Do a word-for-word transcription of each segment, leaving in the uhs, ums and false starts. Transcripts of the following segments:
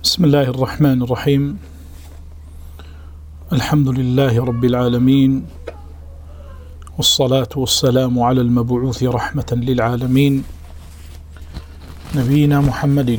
بسم الله الرحمن الرحيم. الحمد لله رب العالمين، والصلاة والسلام على المبعوث رحمة للعالمين نبينا محمد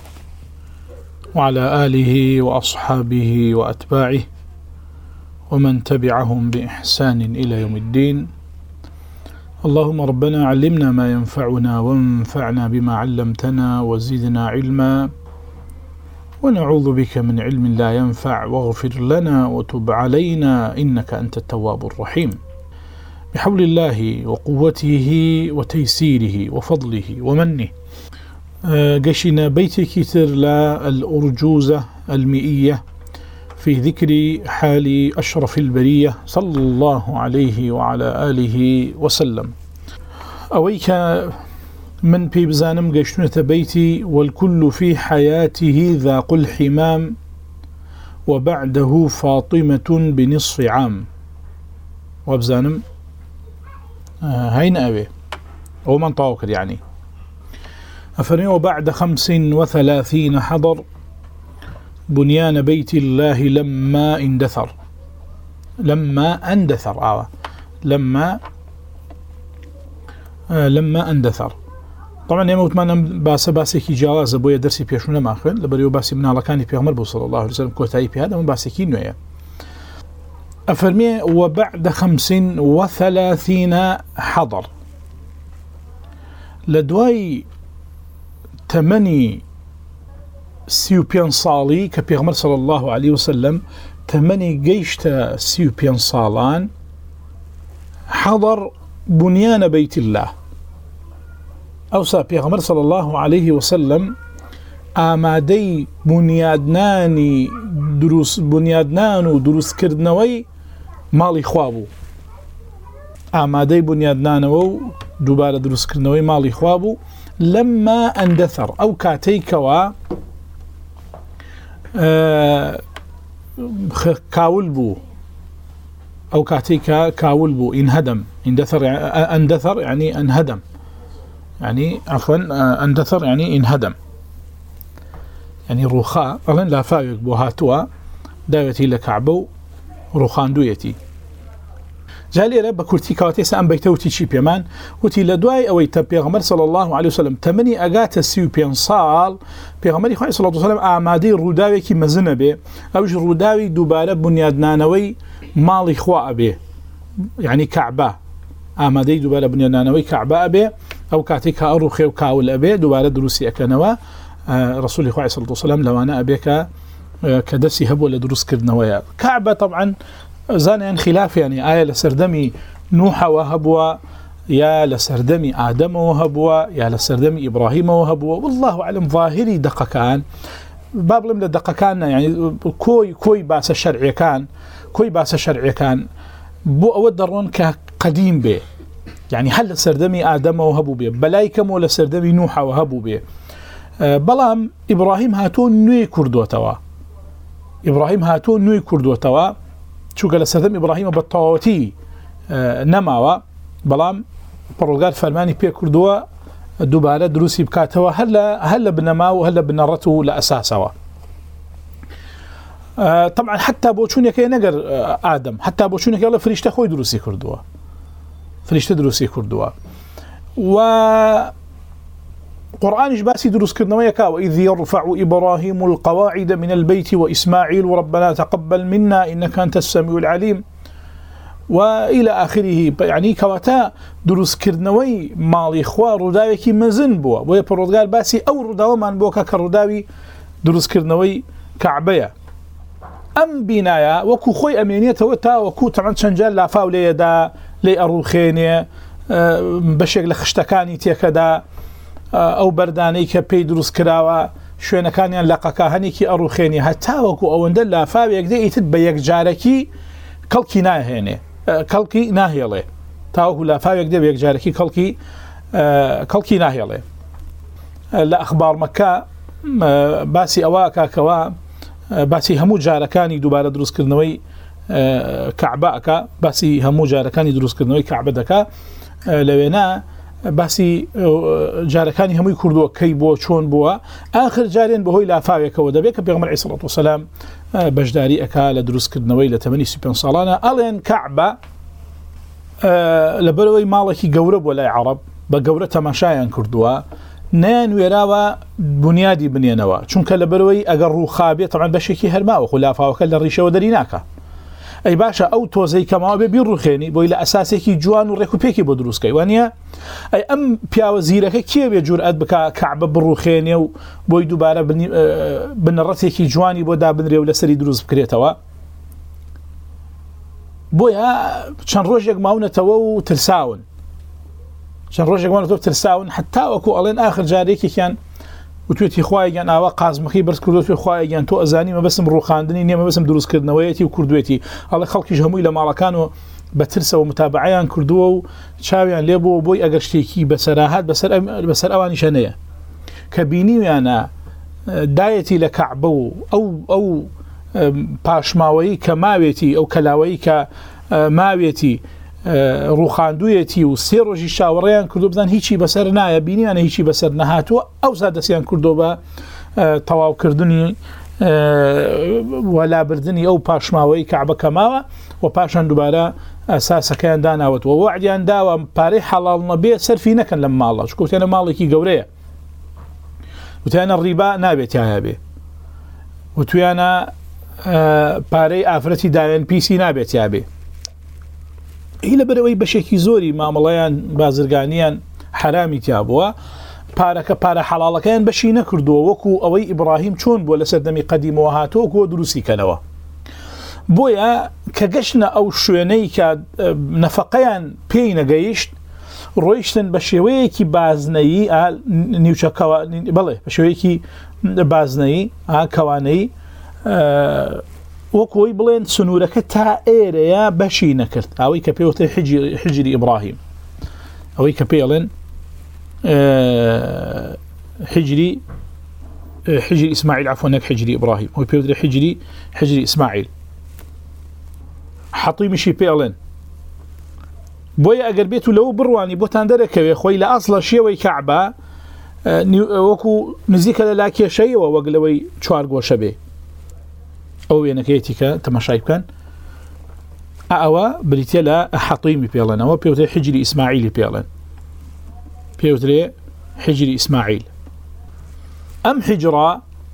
وعلى آله وأصحابه وأتباعه ومن تبعهم بإحسان إلى يوم الدين. اللهم ربنا علمنا ما ينفعنا وانفعنا بما علمتنا وزدنا علما، ونعوذ بك من علم لا ينفع، واغفر لنا وتب علينا إنك أنت التواب الرحيم. بحول الله وقوته وتيسيره وفضله ومنه قشنا بيت كتر للأرجوزة المئية في ذكر حال أشرف البرية صلى الله عليه وعلى آله وسلم. أويك من بيبزانم قشنة بيتي والكل في حياته ذاق الحمام، وبعده فاطمة بنصف عام. وبزانم آه هين أبي أو من طاوكر يعني أفرني وبعد خمس وثلاثين حضر بنيان بيت الله لما اندثر. لما اندثر آه لما آه لما اندثر. طبعا يموت معنا باسه باسه كي جواز بويا درسي بيشونه ماخن لبريو باسي من على كان بيغمر صلى الله عليه وسلم كوتاي في هذا من باسه كي نويا أفرمي وبعد خمس وثلاثين حضر لدواي تمني سيوبيان صالي كبيغمر صلى الله عليه وسلم تمني جيشتا سيوبيان صالان حضر بنيان بيت الله. أوصى بيغمر صلى الله عليه وسلم آمادي بنيادناني دروس بنيادنانو دروس كردنوي مالي خوابو. آمادي بنيادنانو دوباره دروس كردنوي مالي خوابو لما اندثر أو كاتيكوا آه كاول بو أو كاتيكا كاول بو انهدم. اندثر يعني اندثر يعني انهدم يعني عفوا اندثر يعني انهدم يعني روخاء أغلن لا فايق بوهاتوا داوتي لكعبو روخان دويتي جالي رب كورتي كواتي سام بيتوتي شي بيمان وتي لدواي او يتبيغمر صلى الله عليه وسلم تمني اغات سيو بيان صال بيغمر صلى الله عليه وسلم امادي روداوي كي مزنبه اوج روداوي دوباره بنيادنانوي مالي خوا ابي يعني كعبه امادي دوباره بنيادنانوي كعبه ابي او كاتيك اروخي وكاول ابي دوباره دروسي اكنوا آه رسول الله صلى الله عليه وسلم لو انا ابيك آه كدسي هب ولا دروس كردنويا كعبه. طبعا زان خلاف يعني آية لسردمي نوح وهبوا يا لسردمي آدم وهبوا يا لسردمي إبراهيم وهبوا، والله أعلم. ظاهري دقة كان باب لم دقة كان يعني كوي كوي باس الشرعي كان كوي باس الشرعي كان بو أودرون كقديم به يعني هل لسردمي آدم وهبوا به بلايكم ولا سردمي نوح وهبوا به. أه بلام إبراهيم هاتون نوي كردوتوا إبراهيم هاتون نوي كردوتوا شو قال سردم إبراهيم بالطاوتي آه نماوا بلام برولغار فرماني بي كردوا دوباره دروسي بكاتوا هلا هلا بنماو هلا بنرته لأساسوا. آه طبعا حتى بوشوني كي نقر آه آدم حتى بوشوني كي الله فريشته خوي دروسي كردوا فريشته دروسي كردوا و قرآن جباسي دروس كردنوية كاو إذ يرفع إبراهيم القواعد من البيت وإسماعيل ربنا تقبل منا إنك أنت السميع العليم وإلى آخره. يعني كواتا دروس كردنوي مالي خواه رداوي كي مزن بوا ويا برودغال باسي أو رداوي من بوكا كرداوي دروس كردنوي كعبية أم بنايا وكو خوي أمينية وتا وكو طبعا شنجال لا فاولي دا لي أروخيني أه بشيك لخشتكاني تيكدا أو برداني كبي دروس كراوة شوينة كانيان لقاكا هنيكي أروخيني هتاوكو أو اندل لا فاوي يقدي يتد بيك جاركي كالكي ناهيني كالكي ناهيالي تاوكو لا فاوي يقدي بيك جاركي كالكي كالكي ناهيالي. لا أخبار مكة باسي أواكا كوا باسي همو جاركاني دوبارة دروس كرنوي كعباكا باسي همو جاركاني دروس كرنوي كعبدكا لوينا باسی جارەکانی هەمووی کردووە کەی بۆ چۆن بووە آخر جارێن بەهۆی لافاوێکەوە دەبێت کە پێغەمبەر عەلەیهی سەڵات وسەلام بەشداری ئەکا لە دروستکردنەوەی لە تەمەنی سی و پێنج ساڵانە ئەڵێن کەعبە لەبەرەوەی ماڵێکی گەورە بۆ لای عەرەب بە گەورە تەماشایان کردووە نیان وێراوە بنیادی بنێنەوە چونکە لەبەرەوەی ئەگەر ڕووخابێت تەمان بەشێکی هەرماوە خو لافاوەکە لە ڕیشەوە دەری ناکە ئەی باشە ئەو تۆزەی کەماوە بێ بیڕوخێنی بۆی لە ئەساسێکی جوان و ڕێکوپێکی بۆ دروستکەی وانە ئەی ئەم پیاوە زیرەکە کێ بێ جورئەت بکە کەعبە بڕوخێنێ و بۆی دووبارە بنەڕەتێکی جوانی بۆ دابنرێ و لەسەری دروست بکرێتەوە بۆیە چەند ڕۆژێک ماونەتەوە و ترساون چەند ڕۆژێک ماونەتەوە ترساون حتا وەکو ئەڵێن آخر جارێکێکیان وتوێتی خوایگەن ئاوا قازمەکەی بەرز کردو توێ خوایگەن تۆ ئەزانی مەبەسم ڕوخاندنی نییە مەبەسم دروستکردنەوەیەتی و کردوێتی ئەڵێ خەڵکیش هەمووی لە ماڵەکان و بە ترسەوە متابعەیان کردووە و چاویان لێبووە بۆی ئەگەر شتێکی بەسەراهات بەسەر بەسەر ئەوانیشە نەیە کە بینیویانە دایەتی لە کەعبە و ئەو ئەو پاشماوەیی کە ماوێتی ئەو کەلاوەیی کە ماوێتی ڕوخاندوویەتی و سێ ڕۆژی شاوەڕێیان کردو بزان هیچی بەسەر نایە بینیانە هیچی بەسەر نەهاتووە ئەو زادەسیان کردو بە تەواوکردنی وەلابردنی ئەو پاشماوەی کەعبە کە ماوە و پاشان دووبارە ئەساسەکەیان داناوەتەوە وەعدیان داوە پارەی حەڵاڵ نەبێ سەرفی نەکەن لەم ماڵە چونکە وتیانە ماڵێکی گەورەیە وتیانە ڕیبا نابێت یایە بێ وتیانە پارەی ئافرەتی داوێن پیسی نابێت یا بێ هی لەبەرەوەی بەشێکی زۆری مامەڵەیان بازرگانیان حرامی تیا بووە پارەکە پارە حەڵاڵەکەیان بەشی نەکردووە وەکو ئەوەی ئیبراهیم چۆن بووە لەسەر دەمی قەدیمەوە هاتووە کۆ دروستی کەنەوە بۆیە کە گەشتنە ئەو شوێنەی کە نەفەقەیان پێی نەگەیشت ڕۆیشتن بە شێوەیەکی بازنەیی نیوچەکەوە بەڵێ بە شێوەیەکی بازنەیی کەوانەی وەکوی بڵێن سنوورەکە تا ئێرەیە بەشی نەکرد ئەوەی کە پێوتە حجری ئیبراهیم ئەوەی کە پێڵێن حجری حجری ئیسماعیل عفوا نەک حجری ئیبراهیم ئەوەی پێوتە حجری حجری ئیسماعیل حەطیمیشی پێڵێن بۆیە ئەگەر بێت و لەو بڕوانی بۆتان دەرەکەوێ خۆی لە ئەسڵە شێوەی کەعبە وەکو نزیکە لە لاکێشەیەوە وەک لەوەی چوار گۆشە بێ ئەو وێنەکەیەتی کە تەماشای بکەن ئەوە بریتە لە حەطیمی پێڵێنەوە پێوترێ حجری ئیسماعیلی پێڵێن پێوترێ حجری ئیسماعیل ئەم حجرە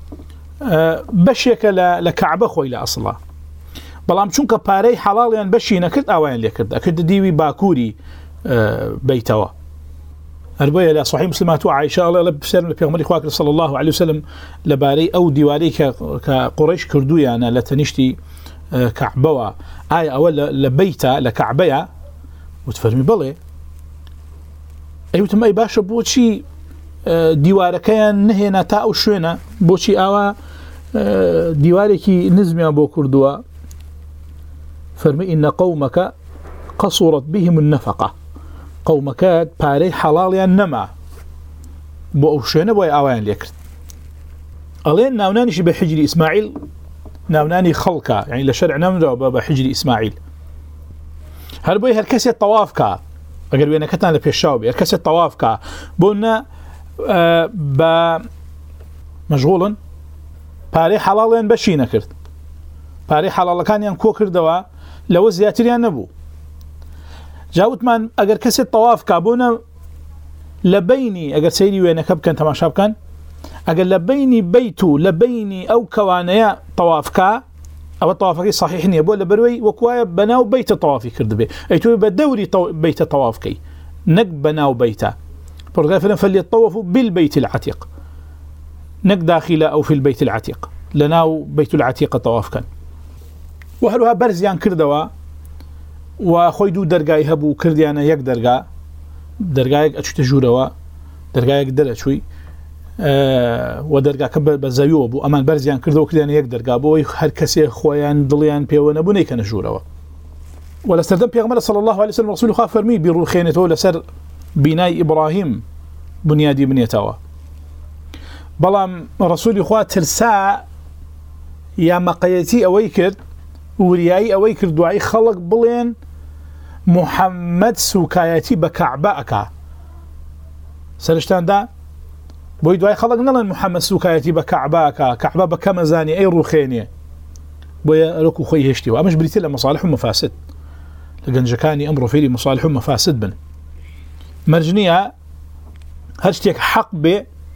بەشێکە لە کەعبە خۆی لە ئەسڵە بەڵام چونکە پارەی حەڵاڵیان بەشی نەکرد ئاوایان لێکرد ئەکرد دیوی باکووری بەیتەوە هەربۆیە لە صحیح مسلم هاتووە عایشە ئەڵێ لە پرسیارم لە پێغەمبەری خوا کرد صلی الله علیه وسلم لەبارەی ئەو دیوارەی کە قوڕیش کردویانە لە تەنیشتی کەعبەوە ئایا ئەوە لە بەیتە لە کەعبەیە وتفەرمی بڵێ ئەیوتم ئەی باشە بۆچی دیوارەکەیان نهێنا تا ئەو شوێنە بۆچی ئاوا دیوارێکی نزمیان بۆ کردووە فەرمی ئینە قەومەکە قەسوڕەت بهم النەفەقە قومەکەت پارەی حەڵاڵیان نەما بۆ ئەو شوێنە بۆی ئاوایان لێکرد ئەڵێن ناونانیشی بە حجری ئیسماعیل ناونانی خەڵکە یعنی لە شەرع نامراوە بە حجری ئیسماعیل هەر بۆی هەر کەسێک تەواف کە ئەگەر وێنەکەتان لە پێشاو بێ هەر کەسێک تەواف کە بۆ نە بە مەشغوڵن پارەی حەڵاڵیان بەشی نەکرد پارەی حەڵاڵەکانیان کۆ کردەوە لەوە زیاتریان نەبوو جاوتمان ئەگەر کەسێک تەواف کا بۆنە لە بینی ئەگەر سەیری وێنەکە بکەن تەماشا بکەن ئەگەر لە بینی بەیت و لە بینی ئەو کەوانەیە تەوافکە ئەوە تەوافەکەی صحیح نییە بۆ لە بەروەی وەکوایە بەناو بەیتە تەوافی کردبێ ئەی تۆ بە دەوری بەیتە تەوافکەی نەک بەناو بەیتە پرۆگرافرن فەلیەطەوەفوا بالبەیت العەتیق نەک داخلە ئەو فی البەیت العەتیق لەناو بەیت العەتیق تەواف بکەن و هەروەها بەرزیان کردەوە و خۆی دوو دەرگای هەبوو کردیانە یەک دەرگا دەرگایەک ئەچوتە ژوورەوە دەرگایەک دەرەچووی و دەرگاکە بە زەویەوە بوو ئەمان بەرزیان کردەوە کردیانە یەک دەرگا بۆی هەر کەسێ خۆیان دڵیان پێوە نەبوو نەیکەنە ژوورەوە و لە سەردەم پێغەمبەر صلی الله علیه وسلم ڕسوولی خوا فەرمی بیڕوخێنێتەوە لەسەر بینای ئیبراهیم بنیادی بنێتەوە بەڵام ڕسوولی خوا ترسا یا مەقەیەتی ئەوەی کرد وریایی ئەوەی کرد دوای خەڵک بڵێن محەممەد سوکایەتی بە کەعبە ئەکا سرشتان دا بۆی دوای خەڵک نەڵێن محەممەد سوکایەتی بە کەعباکە کەعبا بە کەمەزانی ئەی ڕوخێنێ بۆیە ئەرۆکو خۆی هێشتیەوە ئەمەش بریتە لە مەصالح و مەفاسد لە گەنجەکانی ئەمڕۆ فێری مەصالح و مەفاسد بن مەرجنیە هەر شتێک حەق بێ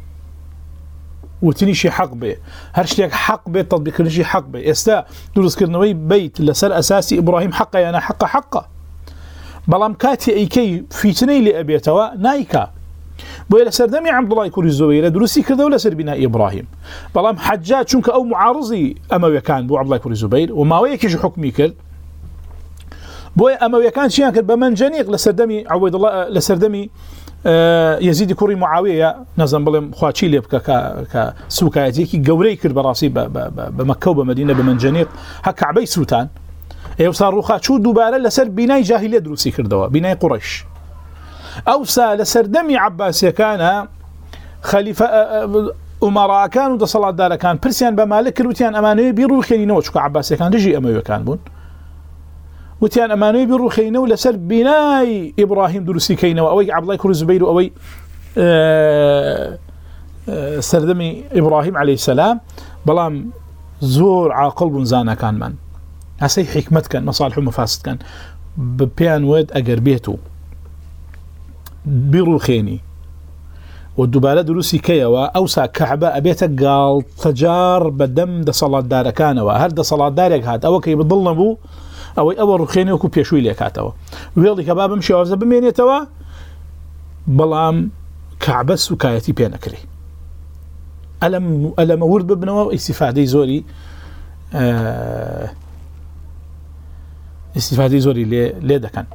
وتنیشی حەق بێ هەر شتێک حەق بێ تەطبیقکردنیشی حەق بێ ئێستا دروستکردنەوەی بیت لەسەر ئەساسی ئیبراهیم حەقە یانە حەقە حەقە بەڵام کاتی ئەیکەی فیتنەی لێ ئەبێتەوە نایکا بۆیە لە سەردەمی عەبدوڵای کوڕی زوبەیرە دروستی کردەوە لەسەر بینای ئیبراهیم بەڵام حەجاج چونکە ئەو معارضی ئەمەویەکان بوو عەبدوڵای کوڕی زوبەیر و ماوەیەکیش حکمی کرد بۆیە ئەمەویەکان چیان کرد بە مەنجەنیق لە سەردەمی عەبدوڵا لە سەردەمی یەزیدی کوڕی معاویە نەزم بڵێم خواچی لێ بکە کە سوکایەتێکی گەورەی کرد بەڕاستی بە مەککە و بە مەدینە بە مەنجەنیق هە کەعبەی سووتان ئێوسا ڕووخاچوو دووبارە لەسەر بینای جاهیلیە دروستی کردەوە بینای قوڕەیش ئەوسا لە سەردەمی عەباسیەکانە خەلیفە ئومەڕاکان و دەسەڵاتدارەکان پرسیان بە مالک کرد وتیان ئەمانەوێ بیڕووخێنینەوە چونکە عەباسیەکان دژی ئەمەویەکان بوون وتیان ئەمانەوێ بیڕووخێنینەوە لەسەر بینای ئیبراهیم دروستیکەینەوە ئەوەی عەبدوڵای کوڕی زوبەیر و ئەوەی سەردەمی ئیبراهیم عەلەیهی سەلام بەڵام زۆر عاقڵ بوون زانەکانمان هەسەی حیکمەتکەن مەصالح و مەفاسدکەن بپیان وێت ئەگەر بێت و بیڕووخێنی و دووبارە دروستی کەیەوە ئەوسا کەعبە ئەبێتە گاڵتەجار بە دەم دەسەڵاتدارەکانەوە هەر دەسەڵاتدارێک هات ئەوە کەی بەدڵ نەبوو ئەوەی ئەوە ڕوخێنی وەکو پێشووی لێکاتەوە وێڵی کە با بەم شێوازە بمێنێتەوە بەڵام کەعبە سوکایەتی پێ نەکرێ ئەلەمە ورد ببنەوە ئیستیفادەی زۆری ئیستیفادەی زۆری لێ دەکەن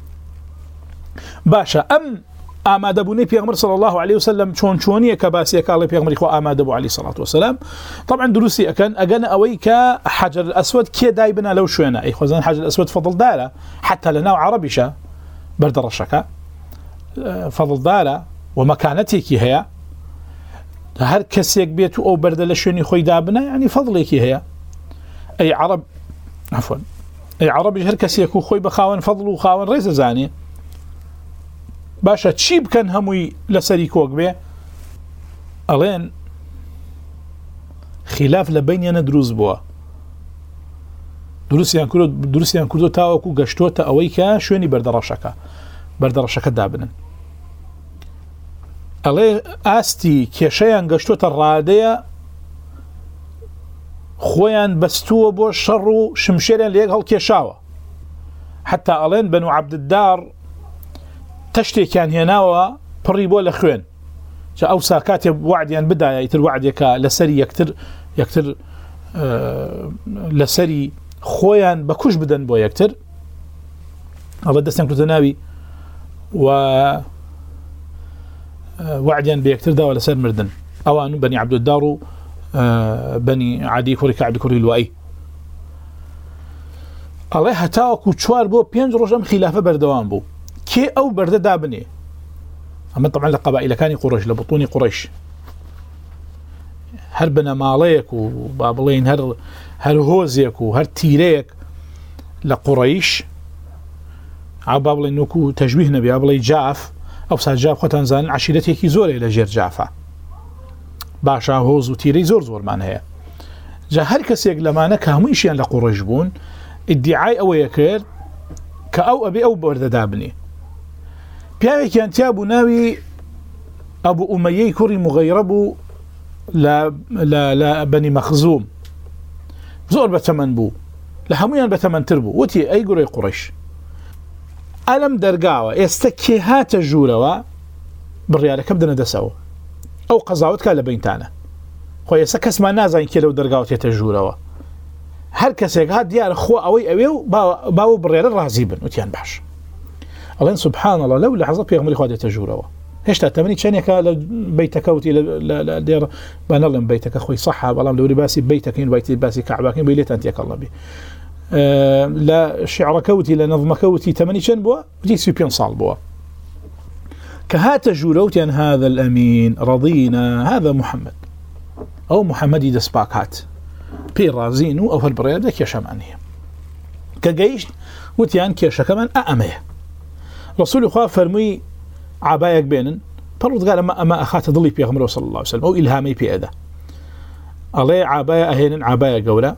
باشە ئەم ئامادەبوونی پێغمبەر صلی الله عليه وسلم چۆن چۆنیە کە باسیەکاڵی پێغمبەری خوا ئامادەبوو عليه الصلاة والسلام طبعا دروستی ئەکەن ئەگەن ئەوەی کە حەجەر الأسود کێ دای بنا لەو شوێنە ئەی خۆزان حەجەر الأسود فەضڵدارە حتا لە ناو عەرەبیشە بەردەڕەشەکە فەضڵدارە و مەکانەتێکی هەیە هەر کەسێک بێت و ئەو بەردە لە شوێنی خۆی دابنە ینی فەضڵێکی هەیە ئەی عەرەب عفوا ئەی عەرەبیش هەر کەسێک و خۆی بە خاوەن فەضڵ و خاوەن ڕێز دەزانێ باشە چی بکەن هەمووی لەسەری کۆک بێ ئەڵێن خلاف لە بینیانە دروست بووە دروستیان کردو دروستیان کردو تاوەکو گەشتۆتە ئەوەی کە شوێنی بەردەڕەشەکە بەردەڕەشەکە دابنن ئەڵێ ئاستی کێشەیان گەشتۆتە ڕادەیە خۆیان بەستووە بۆ شەڕ و شمشێریان لە یەک هەڵکێشاوە حتا ئەڵێن بەنو عەبدالدار تشتێکیان هێناوە پڕی بۆ لە خوێن ئەو ساکاتێ وعدیان بدایە ئیتر وعدێکە لەسەری یەکتر یەکتر لەسەری خۆیان بە کوش بدەن بۆ یەکتر ئەڵە دەستیان کردە ناوی و وعدیان بە یەکتر داوە لەسەر مردن ئەوان و بەنی عەبدالدار و بەنی عەدی کوڕی کەعب کوڕی لوئی ئەڵێ هەتاوەکو چوار بۆ پێنج ڕۆژ ئەم خلافە بەردەوام بوو کێ ئەو بەردە دابنێ ئەمە طبعا لە قەبائیلەکانی قوڕەیش لە بوتوونی قوڕەیش هەر بنەماڵەیەک و با بڵێن هەر هەر هۆزێک و هەر تیرەیەک لە قوڕەیش ئا با بڵێن وەکو تەژویه نەبێ با بڵێ جاف ئەو سا جاف خۆتان زانن عەشیرەتێکی زۆرێ لە ژێر جافە باشە هۆز و تیرەی زۆر زۆرمان هەیە جا هەر کەسێک لەمانە کە هەموویشیان لە قوڕەیش بوون ئیدعای ئەوەیە کرد کە ئەو ئەبێ ئەو بەردە دابنێ پیاوێکیان تیا بوو ناوی ئەبوو ئومەیەی کوڕی مغەیرە بوو لە بەنی مەخزوم زۆر بەتەمەن بوو لە هەمویان بەتەمەنتر بوو وتی ئەی گوڕەی قوڕەیش ئەلەم دەرگاوە ئێستا کێ هاتە ژوورەوە بڕیارەکە بدەنە دەسەوە ئەو قەزاوت کا لە بینتانە خۆ ئێستا کەسمان نازانین کێ لەو دەرگاوە تێتە ژوورەوە هەر کەسێک هات دیارە خۆ ئەوەی ئەوێ و باو بڕێرە ڕازی بن وتیان باش ئەڵێن سوبحان الله لەو لەحظە پێغمبەری خوا دێتە ژوورەوە هێشتا تەمەنی چەندێکە لە بەیتەکە وتی لە دێڕ با نەڵێم بەیتەکە خۆی سەحا بەڵام لەوری باسی بەیتەکەین وایتی باسی کەعبەکەین بۆی لێتان تێکەڵ نەبێ لە شیعرەکە وتی لە نەظمەکە وتی تەمەنی چەند بووە وتی سی و پێنج ساڵ بووە کە هاتە ژوورە وتیان هذا الأمين رضينا هذا محمد ئەو محەممەدی دەستپاک هات پێی ڕازین و ئەو هەر بڕێدە کێشەمان هەیە کە گەیشت وتیان کێشەکەمان ئەمەیە ڕسوولی خوا فەرمووی عابایەک بێنن پەروەردگار ئەمە ئەمە ئەخاتە دڵی پێغەمبەر صلی الله عليه وسلم ئەو ئیلهامی پێدا ئەڵێ عابایە ئەهێنن عابایە گەورە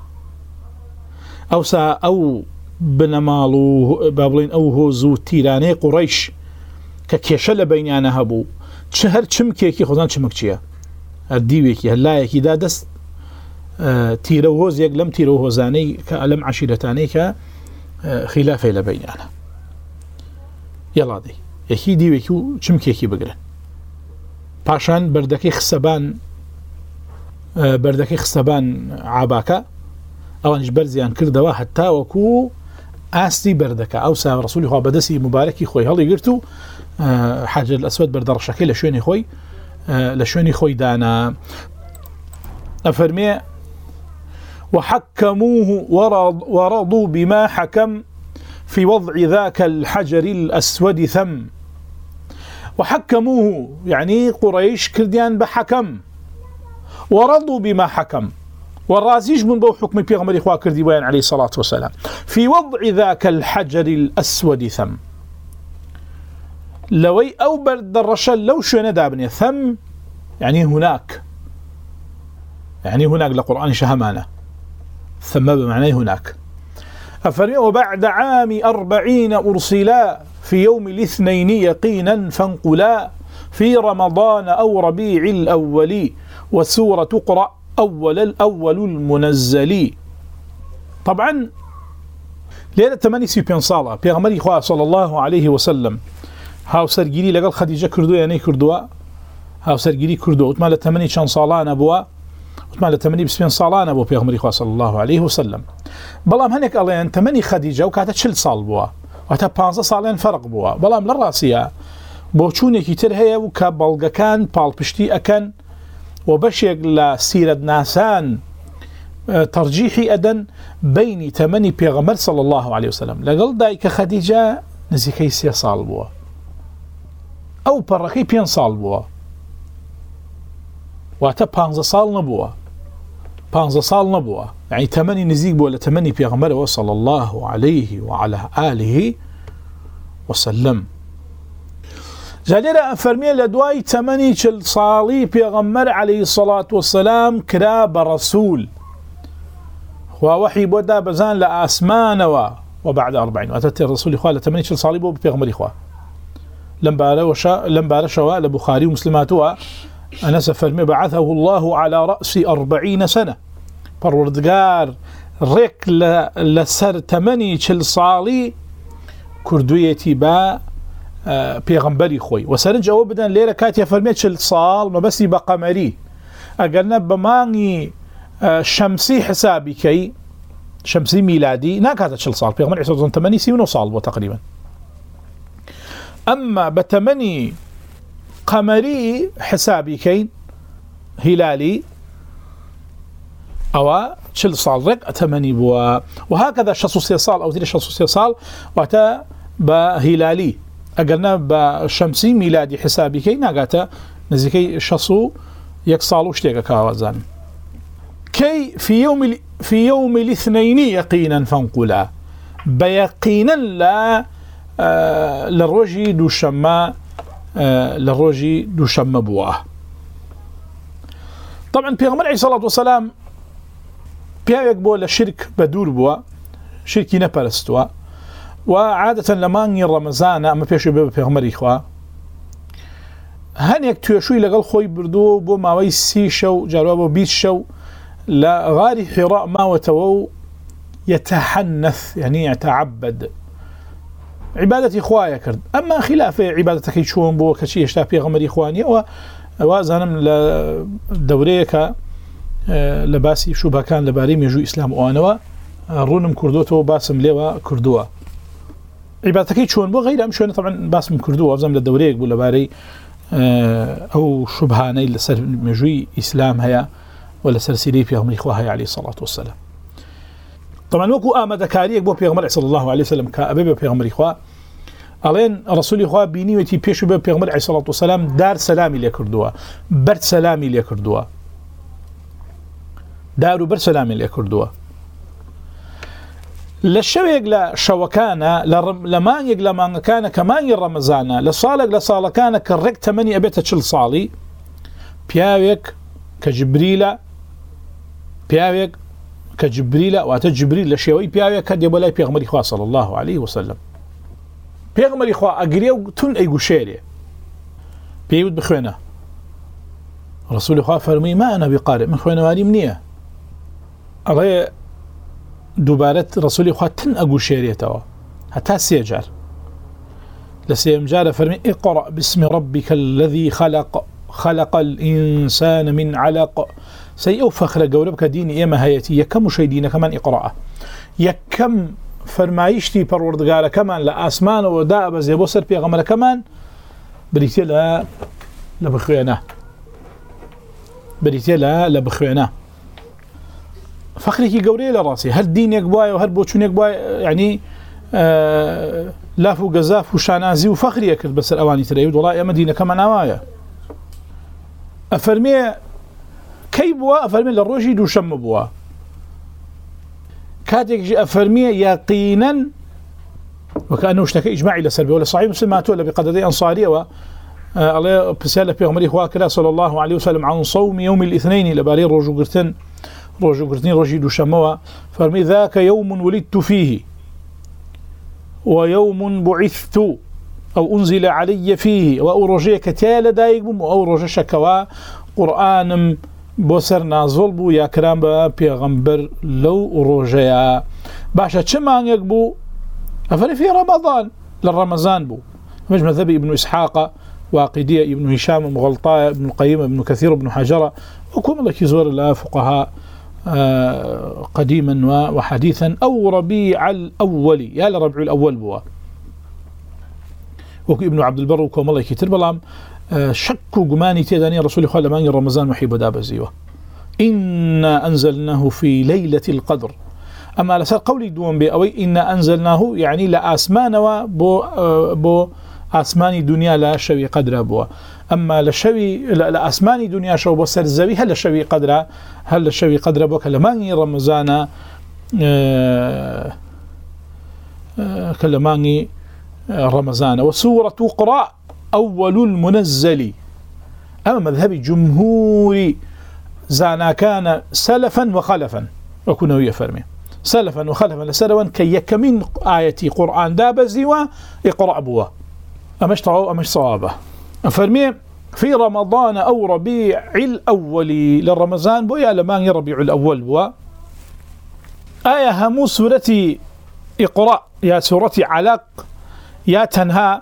ئەوسا ئەو بنەماڵ و با بڵێن ئەو هۆز و تیرانەی قوڕەیش کە کێشە لە بەینیانە هەبوو چ هەر چمکێکی خۆزان چمک چییە دیوێکی هەلایەکی دا دەست تیرە و هۆزێک لەم تیرە و هۆزانەی کە لەم عەشیرەتانەی کە خلافەی لە بەینیانە یەڵادەی یەکی دیوێکی و چمکێکی بگرن پاشان بەردەکەی خسەبان بەردەکەی خسەبان عاباکە ئەوانش بەرزیان کردەوە هەتا وەکو ئاستی بەردەکە ئەو سا ڕەسوولی خوا بەدەستی مبارەکی خۆی هەڵی گرت و حەجەر ئەسوەد بەردەڕەشەکەی لە شوێنی خۆی لە شوێنی خۆی دانا ئەفەرمێ وحكموه ورضوا بما حكم في وضع ذاك الحجر الأسود ثم وحكموه يعني قريش كرديان بحكم ورضوا بما حكم والرازيج من بو حكم بيغمر إخوة كردي بيان عليه الصلاة والسلام في وضع ذاك الحجر الأسود ثم لوي أو برد الرشل لو شو ندابني ثم يعني هناك يعني هناك لقرآن شهمانة ثم بمعنى هناك أفرمي وبعد عام أربعين أرسلا في يوم الاثنين يقينا فانقلا في رمضان أو ربيع الأول وسورة تقرأ أول الأول المنزل طبعا ليلة ثمانية سيبين صالة بيغمر إخوة صلى الله عليه وسلم هاو سرگیری لەگەڵ خەدیجە کردو یانەی کردووە هاو سەرگیری کردو وتمان لە تەمەنی چەند ساڵانە بووە وتمان لە تەمەنی بیست و پێنج ساڵانە بۆ پێغمبەری خوا صلی الله عليه وسلم بەڵام هەنێک ئەڵێن تەمەنی خەدیجە و کاتە چل ساڵ بووە واتە پانزە ساڵیان فەرق بووە بەڵام لە ڕاستیە بۆ چوونێکی تر هەیە و کە بەڵگەکان پاڵپشتی ئەکەن و بەشێک لە سیرەت ناسان تەرجیحی ئەدەن بینی تەمەنی پێغەمبەر صلی الله عليه وسلم لەگەڵ دایکە خەدیجە نزیکەی سێ ساڵ بووە ئەو پەڕەکەی پێنج ساڵ بووە واتە پانزە ساڵ نەبووە پانزە ساڵ نەبووە یعنی تەمەنی نزیک بووە لە تەمەنی پێغەمبەرەوە صلی الله عليه وعلى آله وسلم جا لێرە ئەفەرمێ لە دوای تەمەنی چل ساڵی پێغەمبەر عليه الصلاة والسلام کرا بە ڕەسوول خوا وحی بۆ دابەزان لە ئاسمانەوە وبعد أربعين واتە ڕەسوولی خوا لە تەمەنی چل ساڵی بۆ پێغەمبەری خوا لم بارشوا لبخاري ومسلماتها أنس فرمي بعثه الله على رأس أربعين سنة پروردگار ريك لسر تمني چل صالي كردويتي با پیغمبري خوي وسرن جواب بدن ليلة كاتيا فرمي چل صال ما بسي بقمري أقلنا بماني شمسي حسابي كي شمسي ميلادي ناكاتا چل صال پیغمبر عيسى وزن تمني سيونو صال بو تقريبا أما بتمني قمري حسابي كين هلالي أو شل صال رق تمني بوا وهكذا شصوصي صال أو تري شصوصي صال وتا بهلالي أقلنا بشمسي ميلادي حسابي كين ناقاتا نزيكي شصو يكصال وشتيك كاوزان كي في يوم في يوم الاثنين يقينا فانقلا بيقينا لا آه للروجي دوشما آه للروجي دوشما بواه طبعا بيغمبر عليه الصلاة والسلام بيغيك بوا لشرك بدور بوا شركي نبرستوا وعادة لماني رمضان أما بيشو بيبا بيغمبر إخوة هنيك تويشوي لغل خوي بردو بو ماوي سي شو جاروا بيس شو لغاري حراء ما وتوو يتحنث يعني يتعبد عبادتي خوايا كرد أما خلاف عبادتك يشون بو كشي يشتا بيغمر إخواني وازانم لدوريك لباسي شوبها كان لباريم يجو إسلام وانوا رونم كردوتو باسم ليوا كردوا عبادتك يشون بو غير أمشون طبعا باسم كردوا أفزم لدوريك بو لباري أو شبهاني لسر مجوي إسلام هيا ولا سرسيلي بيغمر إخواني عليه الصلاة والسلام طبعا وكو آمد كاريك بو بيغمر صلى الله عليه وسلم كأبي بيغمر إخوة ألين رسول إخوة بيني وتي بيشو بي بيغمر عليه الصلاة والسلام دار سلامي ليكردوا برد سلامي ليكردوا دارو برد سلامي ليكردوا للشويق لا شوكانا لما يقلا ما كان كمان رمضان لصالك لصالة كان كرك تمني أبيت تشل صالي بياويك كجبريلا بياويك كجبريلا واتجبريل لشيوي بياويك كد يبولاي بيغمري خواه صلى الله عليه وسلم بيغمري خواه أقريو تن أي قشيري بيود بخوينه رسول خواه فرمي ما أنا بقارئ من خوينه واني منيه الله دوبارت رسول خواه تن أقو شيريته حتى سيجار لسيمجار فرمي اقرأ باسم ربك الذي خلق خلق الإنسان من علق سيئو فخر قولبك ديني إيما هيتي يكم شي دينك كمان إقرأه يكم فرمايشتي پروردگار كمان لأسمان وداء بزيبو سر بيغمر كمان بريتي لا لبخوينه بريتي لا لبخوينه فخري قوري لراسي هل دين يقباي وهل بوچون يقباي يعني آه لافو قزاف وشانازي وفخري يكرد بس الأواني تريد والله يا مدينة كمان نوايا أفرمي كي بوا أفرمي للروجي دو شم بوا كاتك جي أفرمي يقينا وكأنه اشتكى إجماعي لسربي ولا صحيح مسلماته ولا بقدرية أنصارية و آه الله بسالة بيغمري خواكرا صلى الله عليه وسلم عن صوم يوم الاثنين لبالي رجو قرتن رجو قرتني رجي دو شموا فرمي ذاك يوم ولدت فيه ويوم بعثت أو أنزل علي فيه وأورجي كتال دايقبم وأورجي شكوا قرآن بوسر نازل بو يا كرام بيغمبر لو أورجيا باشا چمان يقبو أفري في رمضان للرمضان بو مجمع ذبي ابن إسحاق واقدية ابن هشام مغلطاء ابن القيم ابن كثير ابن حجرة وكم الله كيزور الله فقهاء آه قديما وحديثا أو ربيع الأول يا لربيع الأول بوا وكو ابن عبد البر وكم الله كتير بلام آه شكو قماني تيداني رسول الله لما ينجي رمضان وحيب داب زيوه إنا أنزلناه في ليلة القدر أما لسر قولي دوم بأوي إنا أنزلناه يعني لأسمان وبو آه بو أسماني دنيا لا شوي قدر بوا أما لشوي لا أسماني دنيا شو بسر الزوي هل شوي قدر هل شوي قدر بوا كلماني رمضان آه آه كلماني رمضان وسورة قراء أول المنزل أما مذهب جمهوري زانا كان سلفا وخلفا وكنا يفرمي سلفا وخلفا لسلوا كي يكمن آية قرآن دابزي وإقرأ بوا أمش طعو أمش صوابه أفرمي في رمضان أو ربيع الأول للرمضان بويا لما ربيع الأول بوا آية همو سورة إقرأ يا سورة علق يا تنها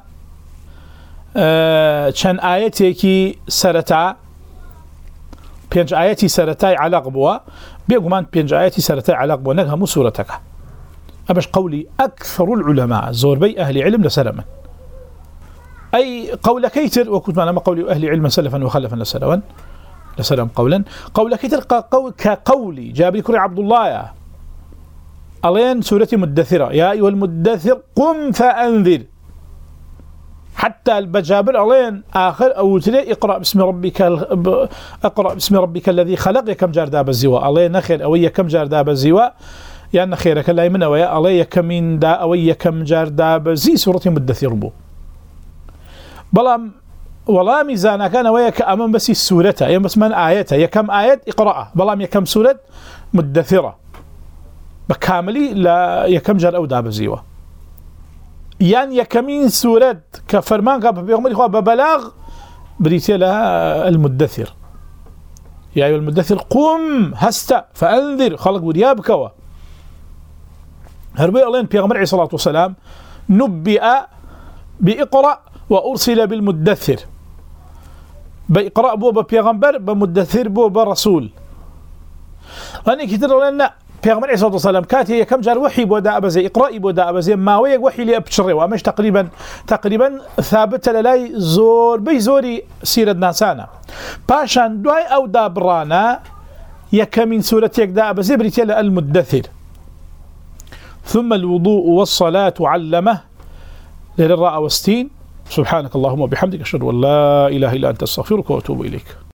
كان آه آياتي سرتا بينج آياتي سرتاي علق بوا بيقومان بينج آياتي سرتاي علق بوا نغهم سورتك أبش قولي أكثر العلماء زوربي أهل علم لسلما أي قول كيتر وكنت معنا قولي أهل علم سلفا وخلفا لسلوا لسلم قولا قول كيتر كقولي جابري كري عبد الله يا ألين سورة مدثرة يا أيها المدثر قم فأنذر حتى البجابر ألين آخر أو تلي اقرأ باسم ربك اقرأ باسم ربك الذي خلق كم جار داب الزواء ألين نخير أوي كم جار داب الزواء يعني خيرك لا يمنى ويا ألي كمين دا أوي كم جار داب زي سورة مدثر بو بلام ولا ميزانا كان وياك أمام بس السورة يا بس من آياتها يا كم آيات اقرأها بلام يا كم سورة مدثرة بكاملي لا يا كم جار أو داب زيوة يعني يا كمين سورة كفرمان قبل بيغمر إخوة ببلاغ بريتي لها المدثر يا أيها المدثر قم هستا فأنذر خلق ودياب كوا هربي الله بيغمر عليه الصلاة والسلام نبئ بإقرأ وأرسل بالمدثر بإقرأ بو ببيغمبر بمدثر بو برسول أنا كتير لنا بيغمبر عليه الصلاة والسلام كاتي كم جار وحي بودا أبزي إقرأي بودا أبزي ما ويق وحي لي أبتشري ومش تقريبا تقريبا ثابت للاي زور بي زوري سيرة ناسانا باشان دواي أو دابرانا يك من سورة يكدا أبزي بريتيال المدثر ثم الوضوء والصلاة علمه للراء والستين سبحانك اللهم وبحمدك أشهد أن لا إله إلا أنت أستغفرك وأتوب إليك.